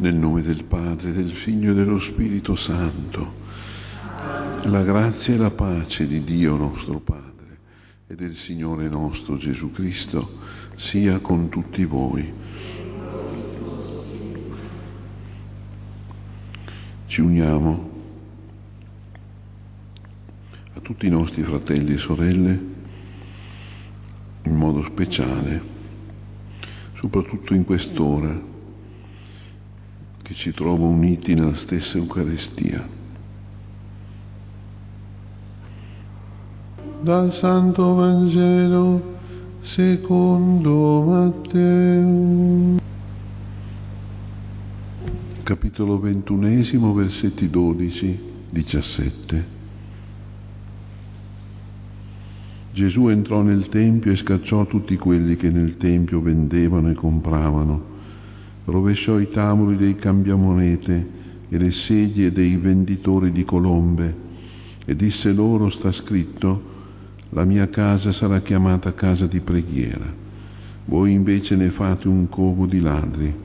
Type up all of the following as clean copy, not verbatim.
Nel nome del Padre, del Figlio e dello Spirito Santo. La grazia e la pace di Dio nostro Padre e del Signore nostro Gesù Cristo sia con tutti voi. Ci uniamo a tutti i nostri fratelli e sorelle in modo speciale, soprattutto in quest'ora che ci trova uniti nella stessa Eucaristia. Dal Santo Vangelo secondo Matteo, capitolo 21, versetti 12-17. Gesù entrò nel Tempio e scacciò tutti quelli che nel Tempio vendevano e compravano. Rovesciò i tavoli dei cambiamonete e le sedie dei venditori di colombe e disse loro: sta scritto, la mia casa sarà chiamata casa di preghiera. Voi invece ne fate un covo di ladri.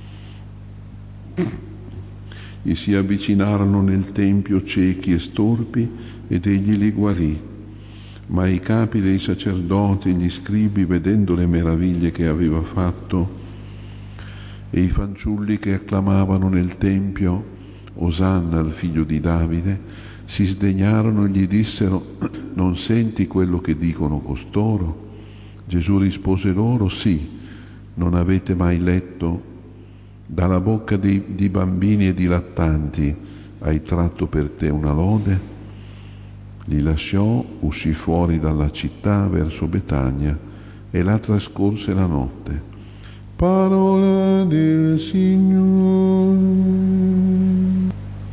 Gli si avvicinarono nel Tempio ciechi e storpi ed egli li guarì. Ma i capi dei sacerdoti e gli scribi, vedendo le meraviglie che aveva fatto, e i fanciulli che acclamavano nel Tempio Osanna al figlio di Davide, si sdegnarono e gli dissero: non senti quello che dicono costoro? Gesù rispose loro: sì, non avete mai letto? Dalla bocca di bambini e di lattanti hai tratto per te una lode? Li lasciò, uscì fuori dalla città verso Betania e là trascorse la notte. Parola del Signore.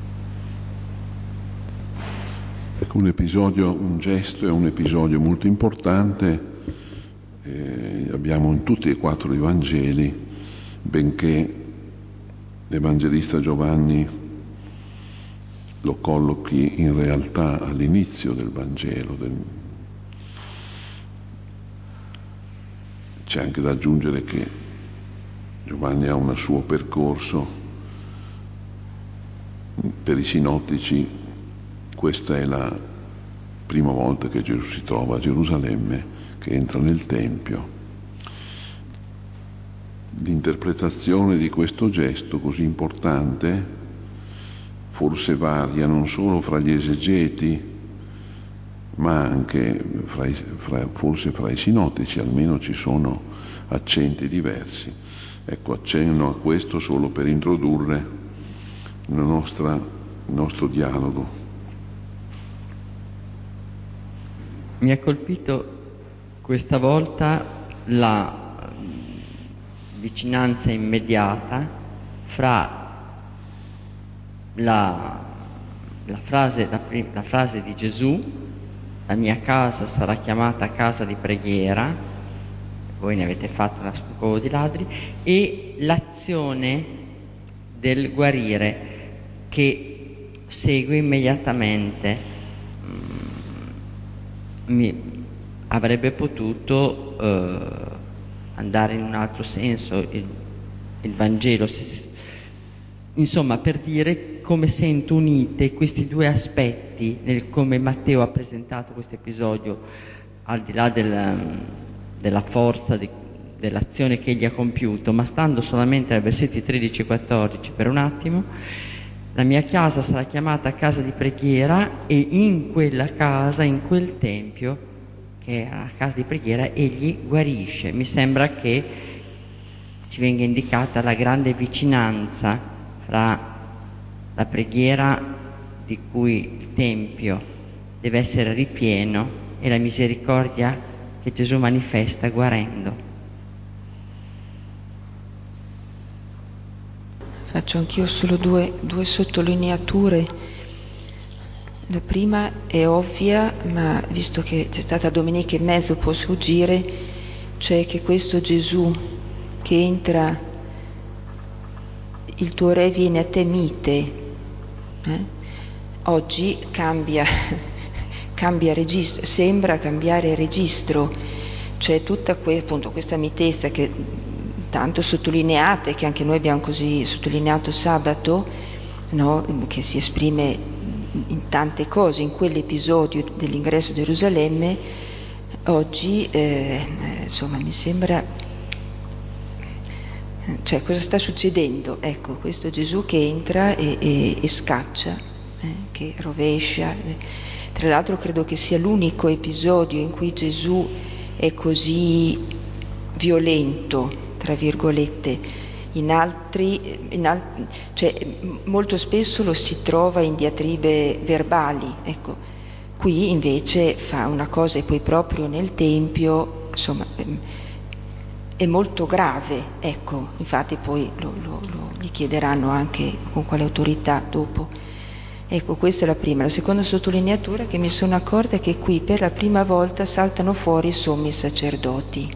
Ecco, un gesto e un episodio molto importante. Abbiamo in tutti e quattro i Vangeli, benché l'Evangelista Giovanni lo collochi in realtà all'inizio del Vangelo. C'è anche da aggiungere che Giovanni ha un suo percorso. Per i sinottici questa è la prima volta che Gesù si trova a Gerusalemme, che entra nel Tempio. L'interpretazione di questo gesto così importante forse varia non solo fra gli esegeti, ma anche forse fra i sinottici, almeno ci sono accenti diversi. Ecco, accenno a questo solo per introdurre il nostro dialogo. Mi ha colpito questa volta la vicinanza immediata fra la frase di Gesù: la mia casa sarà chiamata casa di preghiera, voi ne avete fatto un covo di ladri, e l'azione del guarire che segue immediatamente. Avrebbe potuto andare in un altro senso il Vangelo, insomma, per dire come sento unite questi due aspetti nel come Matteo ha presentato questo episodio, al di là della forza dell'azione che egli ha compiuto, ma stando solamente ai versetti 13 e 14 per un attimo. La mia casa sarà chiamata casa di preghiera, e in quella casa, in quel tempio che è la casa di preghiera, egli guarisce. Mi sembra che ci venga indicata la grande vicinanza fra la preghiera di cui il tempio deve essere ripieno e la misericordia che Gesù manifesta guarendo. Faccio anch'io solo due sottolineature. La prima è ovvia, ma visto che c'è stata domenica e mezzo può sfuggire, cioè che questo Gesù che entra, il tuo re viene a te mite, oggi cambia registro, sembra cambiare registro, cioè tutta appunto questa mitezza che tanto sottolineate, che anche noi abbiamo così sottolineato sabato, no? Che si esprime in tante cose, in quell'episodio dell'ingresso a Gerusalemme. Oggi insomma mi sembra, cioè cosa sta succedendo? Ecco, questo Gesù che entra e scaccia, che rovescia. Tra l'altro credo che sia l'unico episodio in cui Gesù è così violento, tra virgolette. Cioè, molto spesso lo si trova in diatribe verbali, ecco. Qui invece fa una cosa, e poi proprio nel Tempio, insomma, è molto grave, ecco. Infatti poi gli chiederanno anche con quale autorità dopo. Ecco, questa è la prima. La seconda sottolineatura che mi sono accorta è che qui per la prima volta saltano fuori i sommi sacerdoti,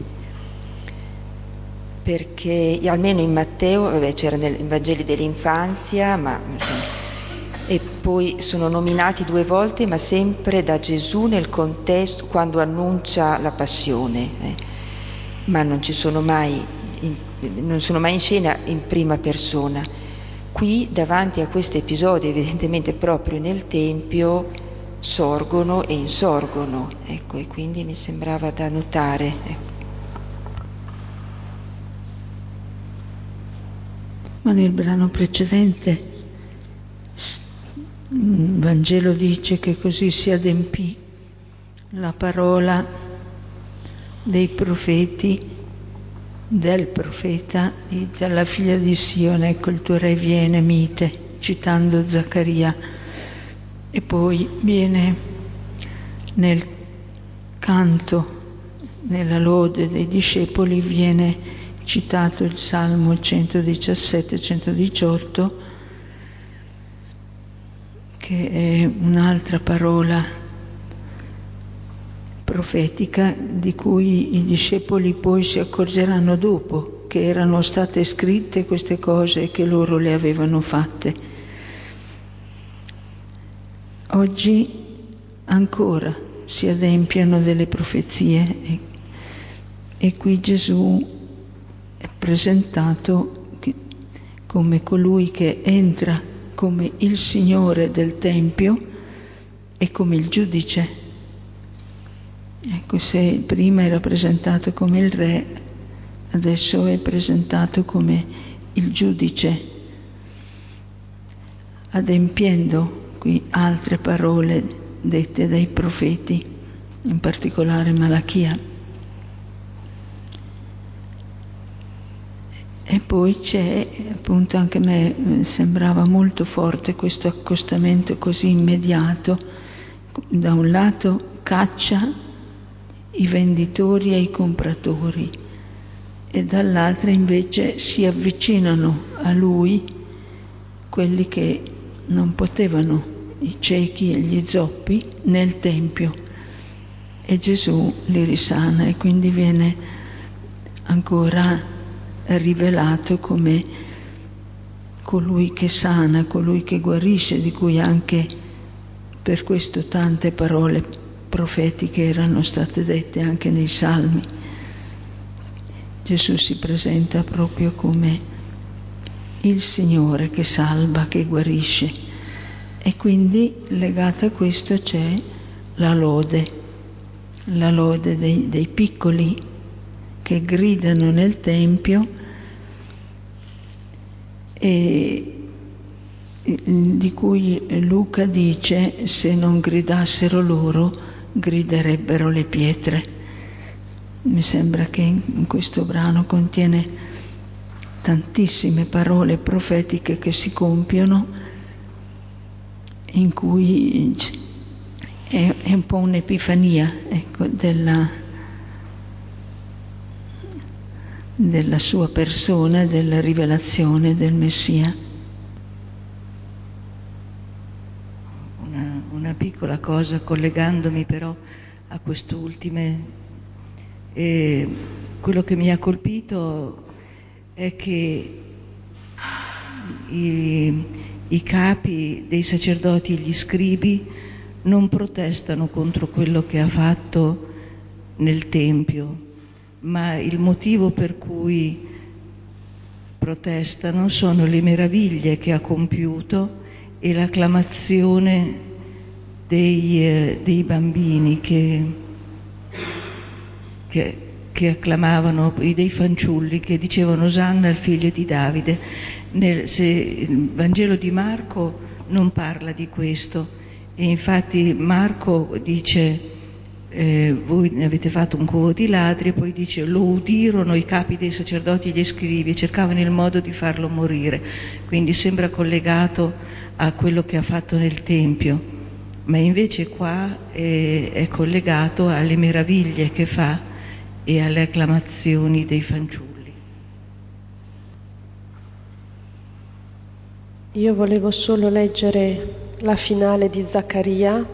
perché almeno in Matteo, c'era nei Vangeli dell'infanzia, ma insomma, e poi sono nominati 2 volte, ma sempre da Gesù nel contesto, quando annuncia la passione, ma non sono mai in scena in prima persona. Qui davanti a questi episodi, evidentemente proprio nel Tempio, sorgono e insorgono, ecco, e quindi mi sembrava da notare, ecco. Ma nel brano precedente il Vangelo dice che così si adempì la parola dei profeti, del profeta, dite alla figlia di Sione, ecco il tuo re viene mite, citando Zaccaria. E poi viene nel canto, nella lode dei discepoli, viene citato il Salmo 117-118, che è un'altra parola profetica di cui i discepoli poi si accorgeranno dopo, che erano state scritte queste cose e che loro le avevano fatte. Oggi ancora si adempiono delle profezie e qui Gesù è presentato come colui che entra come il Signore del Tempio e come il giudice. Ecco, se prima era presentato come il re, adesso è presentato come il giudice, adempiendo qui altre parole dette dai profeti, in particolare Malachia. E poi c'è, appunto, anche a me sembrava molto forte questo accostamento così immediato. Da un lato caccia i venditori e i compratori e dall'altra invece si avvicinano a lui quelli che non potevano, i ciechi e gli zoppi, nel Tempio, e Gesù li risana e quindi viene ancora rivelato come colui che sana, colui che guarisce, di cui anche per questo tante parole profetiche erano state dette anche nei Salmi. Gesù si presenta proprio come il Signore che salva, che guarisce, e quindi legata a questo c'è la lode dei piccoli che gridano nel Tempio e di cui Luca dice: se non gridassero loro, griderebbero le pietre. Mi sembra che in questo brano contiene tantissime parole profetiche che si compiono, in cui è un po' un'epifania, ecco, della sua persona, della rivelazione del Messia. Una piccola cosa, collegandomi però a quest'ultime, quello che mi ha colpito è che i capi dei sacerdoti e gli scribi non protestano contro quello che ha fatto nel Tempio, ma il motivo per cui protestano sono le meraviglie che ha compiuto e l'acclamazione dei bambini che acclamavano, dei fanciulli che dicevano Osanna al figlio di Davide. Il Vangelo di Marco non parla di questo, e infatti Marco dice voi ne avete fatto un covo di ladri, e poi dice lo udirono i capi dei sacerdoti e gli scribi e cercavano il modo di farlo morire, quindi sembra collegato a quello che ha fatto nel Tempio, ma invece qua è collegato alle meraviglie che fa e alle acclamazioni dei fanciulli. Io volevo solo leggere la finale di Zaccaria,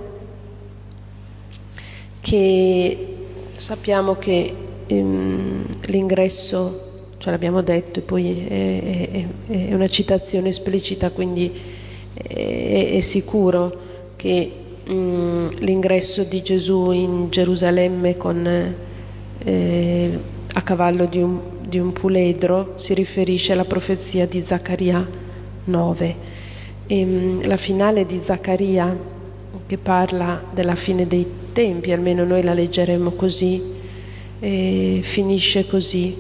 che sappiamo che l'ingresso, ce l'abbiamo detto, e poi è una citazione esplicita, quindi è sicuro che l'ingresso di Gesù in Gerusalemme a cavallo di un puledro si riferisce alla profezia di Zaccaria 9. La finale di Zaccaria, che parla della fine dei tempi, almeno noi la leggeremo così, finisce così,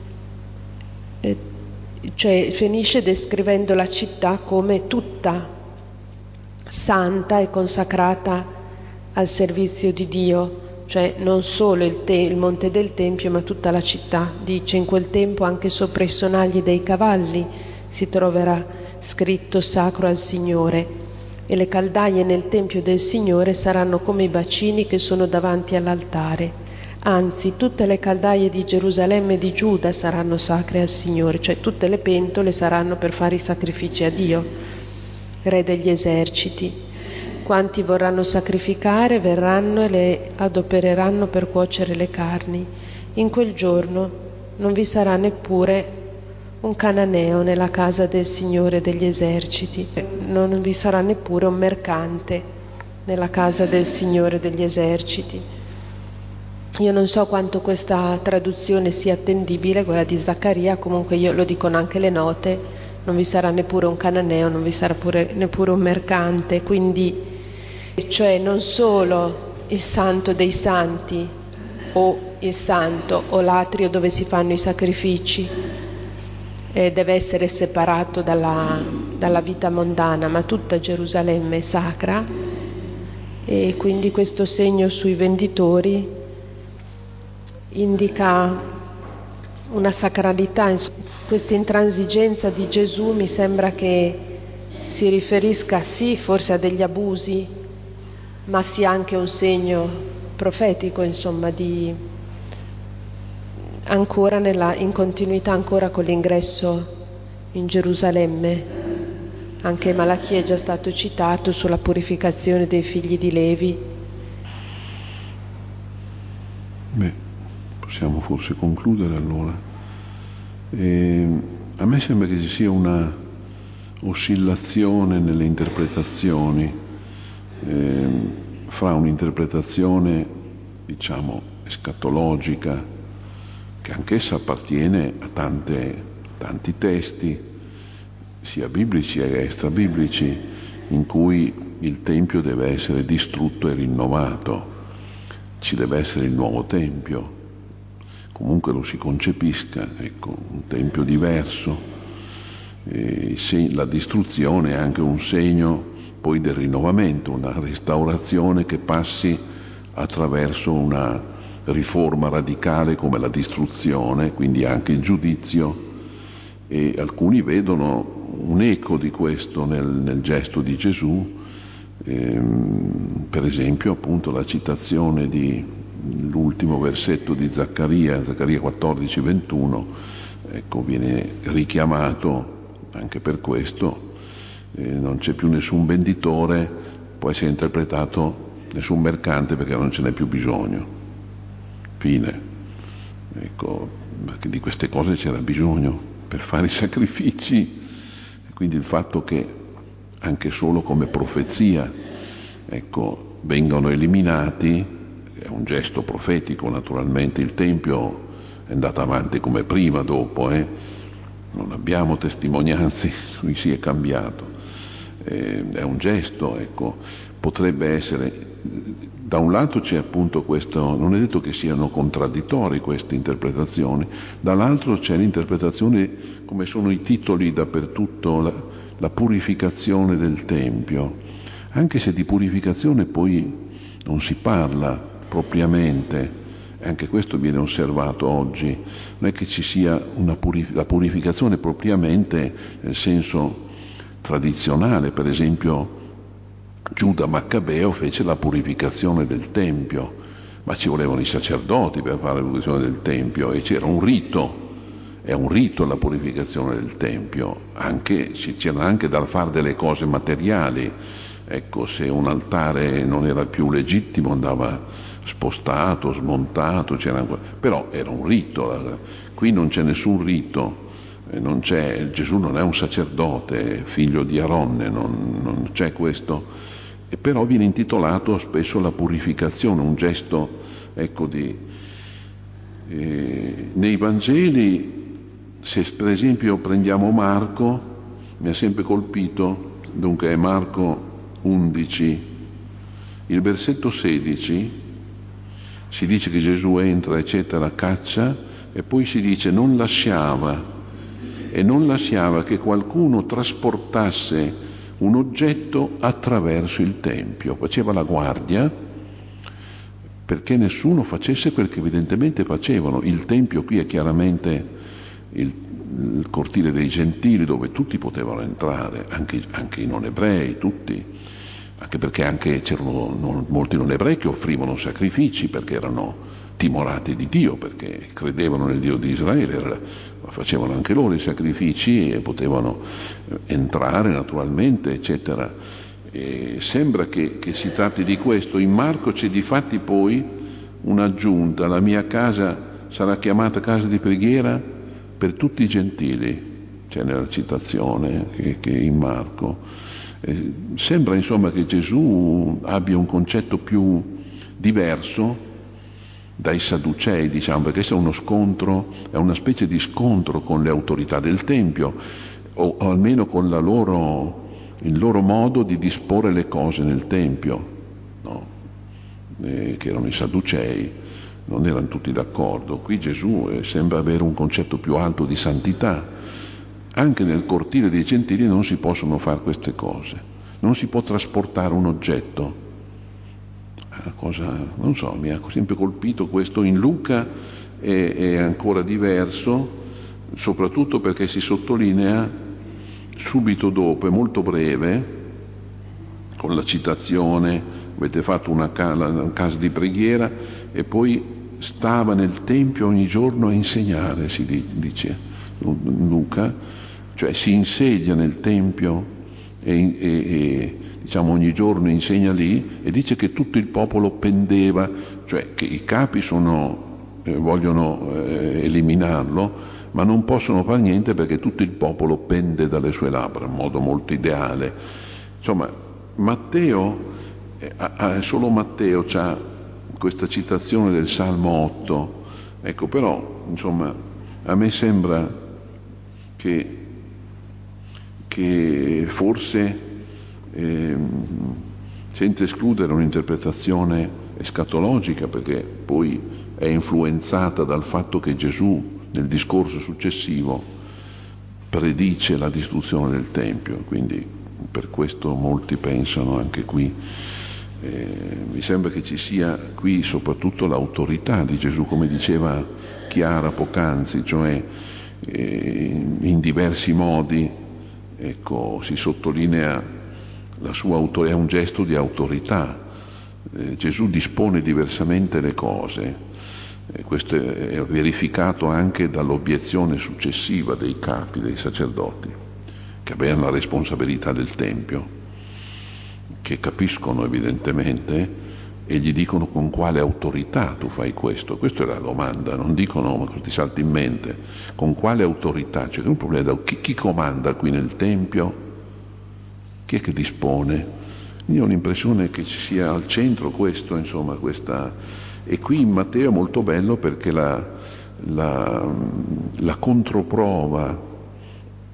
cioè finisce descrivendo la città come tutta santa e consacrata al servizio di Dio, cioè non solo il monte del Tempio, ma tutta la città. Dice: in quel tempo anche sopra i sonagli dei cavalli si troverà scritto sacro al Signore, e le caldaie nel Tempio del Signore saranno come i bacini che sono davanti all'altare. Anzi, tutte le caldaie di Gerusalemme e di Giuda saranno sacre al Signore, cioè tutte le pentole saranno per fare i sacrifici a Dio, Re degli eserciti. Quanti vorranno sacrificare verranno e le adopereranno per cuocere le carni. In quel giorno non vi sarà neppure un cananeo nella casa del Signore degli eserciti, non vi sarà neppure un mercante nella casa del Signore degli eserciti. Io non so quanto questa traduzione sia attendibile, quella di Zaccaria, comunque io lo dicono anche le note, non vi sarà neppure un cananeo, non vi sarà neppure un mercante, quindi cioè non solo il santo dei santi o il santo o l'atrio dove si fanno i sacrifici deve essere separato dalla vita mondana, ma tutta Gerusalemme è sacra, e quindi questo segno sui venditori indica una sacralità. Questa intransigenza di Gesù mi sembra che si riferisca sì forse a degli abusi, ma sia anche un segno profetico, insomma, di ancora in continuità ancora con l'ingresso in Gerusalemme. Anche Malachia è già stato citato sulla purificazione dei figli di Levi. Beh, possiamo forse concludere allora. A me sembra che ci sia una oscillazione nelle interpretazioni, fra un'interpretazione, diciamo, escatologica, che anch'essa appartiene a tanti testi, sia biblici che extrabiblici, in cui il Tempio deve essere distrutto e rinnovato, ci deve essere il nuovo Tempio, comunque lo si concepisca, ecco, un Tempio diverso. La distruzione è anche un segno poi del rinnovamento, una restaurazione che passi attraverso una riforma radicale come la distruzione, quindi anche il giudizio, e alcuni vedono un eco di questo nel gesto di Gesù, per esempio appunto la citazione di l'ultimo versetto di Zaccaria 14:21, ecco, viene richiamato anche per questo, non c'è più nessun venditore, può essere interpretato nessun mercante perché non ce n'è più bisogno. Fine. Ecco, di queste cose c'era bisogno per fare i sacrifici, e quindi il fatto che anche solo come profezia, ecco, vengano eliminati è un gesto profetico. Naturalmente il Tempio è andato avanti come prima, dopo, non abbiamo testimonianze cui si è cambiato, è un gesto, ecco. Potrebbe essere, da un lato c'è appunto questo, non è detto che siano contraddittori queste interpretazioni, dall'altro c'è l'interpretazione, come sono i titoli dappertutto, la purificazione del Tempio, anche se di purificazione poi non si parla propriamente, anche questo viene osservato oggi, non è che ci sia la purificazione propriamente nel senso tradizionale. Per esempio Giuda Maccabeo fece la purificazione del Tempio, ma ci volevano i sacerdoti per fare la purificazione del Tempio e c'era un rito, è un rito la purificazione del Tempio, c'era anche da fare delle cose materiali, ecco, se un altare non era più legittimo andava spostato, smontato, però era un rito. Qui non c'è nessun rito, Gesù non è un sacerdote, è figlio di Aronne, non c'è questo, e però viene intitolato spesso la purificazione, un gesto, ecco, nei Vangeli, se per esempio prendiamo Marco, mi ha sempre colpito, dunque è Marco 11, il versetto 16, si dice che Gesù entra, eccetera, caccia, e poi si dice non lasciava che qualcuno trasportasse un oggetto attraverso il Tempio, faceva la guardia perché nessuno facesse quel che evidentemente facevano. Il Tempio qui è chiaramente il cortile dei gentili dove tutti potevano entrare, anche i non ebrei, tutti, anche perché c'erano molti non ebrei che offrivano sacrifici perché erano timorati di Dio, perché credevano nel Dio di Israele, facevano anche loro i sacrifici e potevano entrare naturalmente, eccetera. E sembra che si tratti di questo. In Marco c'è difatti poi un'aggiunta: la mia casa sarà chiamata casa di preghiera per tutti i gentili, c'è nella citazione che in Marco. Sembra insomma che Gesù abbia un concetto più diverso dai Sadducei, diciamo, perché questo è uno scontro, è una specie di scontro con le autorità del Tempio, o almeno con il loro modo di disporre le cose nel Tempio, no? Che erano i Sadducei, non erano tutti d'accordo. Qui Gesù sembra avere un concetto più alto di santità. Anche nel cortile dei gentili non si possono fare queste cose, non si può trasportare un oggetto. Una cosa, non so, mi ha sempre colpito questo. In Luca è ancora diverso, soprattutto perché si sottolinea subito dopo, è molto breve, con la citazione: avete fatto una casa di preghiera, e poi stava nel Tempio ogni giorno a insegnare, si dice Luca, cioè si insedia nel Tempio e diciamo ogni giorno insegna lì, e dice che tutto il popolo pendeva, cioè che i capi vogliono eliminarlo, ma non possono fare niente perché tutto il popolo pende dalle sue labbra, in modo molto ideale. Insomma, solo Matteo c'ha questa citazione del Salmo 8, ecco, però insomma a me sembra che forse senza escludere un'interpretazione escatologica, perché poi è influenzata dal fatto che Gesù nel discorso successivo predice la distruzione del Tempio, quindi per questo molti pensano anche qui, mi sembra che ci sia qui soprattutto l'autorità di Gesù, come diceva Chiara poc'anzi, cioè in diversi modi, ecco, si sottolinea la sua autorità, è un gesto di autorità. Gesù dispone diversamente le cose, questo è verificato anche dall'obiezione successiva dei capi, dei sacerdoti, che avevano la responsabilità del Tempio, che capiscono evidentemente e gli dicono: con quale autorità tu fai questo? Questa è la domanda, non dicono, ma ti salta in mente, con quale autorità? Cioè, un problema, chi comanda qui nel Tempio? Chi è che dispone? Io ho l'impressione che ci sia al centro questo, insomma, e qui in Matteo è molto bello perché la controprova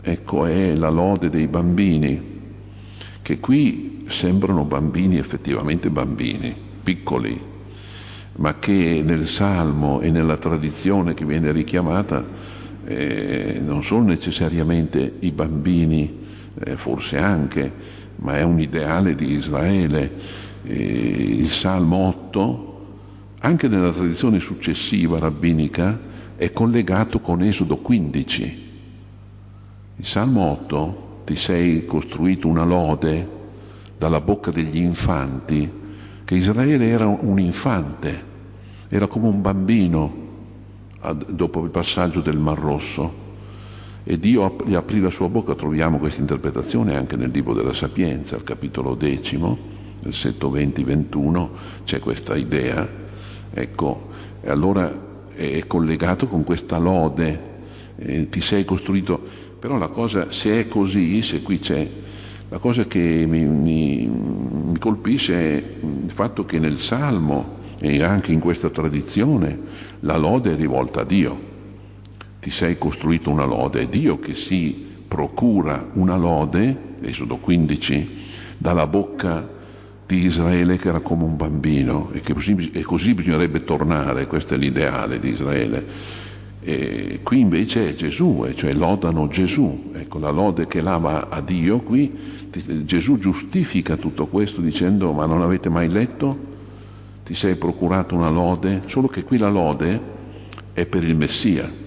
ecco, è la lode dei bambini, che qui sembrano bambini, effettivamente bambini, piccoli, ma che nel Salmo e nella tradizione che viene richiamata non sono necessariamente i bambini, forse anche, ma è un ideale di Israele. Il Salmo 8, anche nella tradizione successiva rabbinica, è collegato con Esodo 15. Il Salmo 8: ti sei costruito una lode dalla bocca degli infanti, che Israele era un infante, era come un bambino dopo il passaggio del Mar Rosso, e Dio gli aprì la sua bocca. Troviamo questa interpretazione anche nel libro della Sapienza, al capitolo 10, versetto 20-21, c'è questa idea, ecco, e allora è collegato con questa lode, ti sei costruito. Però la cosa, se è così, se qui c'è, la cosa che mi colpisce è il fatto che nel Salmo e anche in questa tradizione la lode è rivolta a Dio. Ti sei costruito una lode, è Dio che si procura una lode, Esodo 15, dalla bocca di Israele che era come un bambino, e così bisognerebbe tornare. Questo è l'ideale di Israele. E qui invece è Gesù, cioè lodano Gesù, ecco, la lode che lava a Dio. Qui Gesù giustifica tutto questo dicendo: ma non avete mai letto? Ti sei procurato una lode? Solo che qui la lode è per il Messia,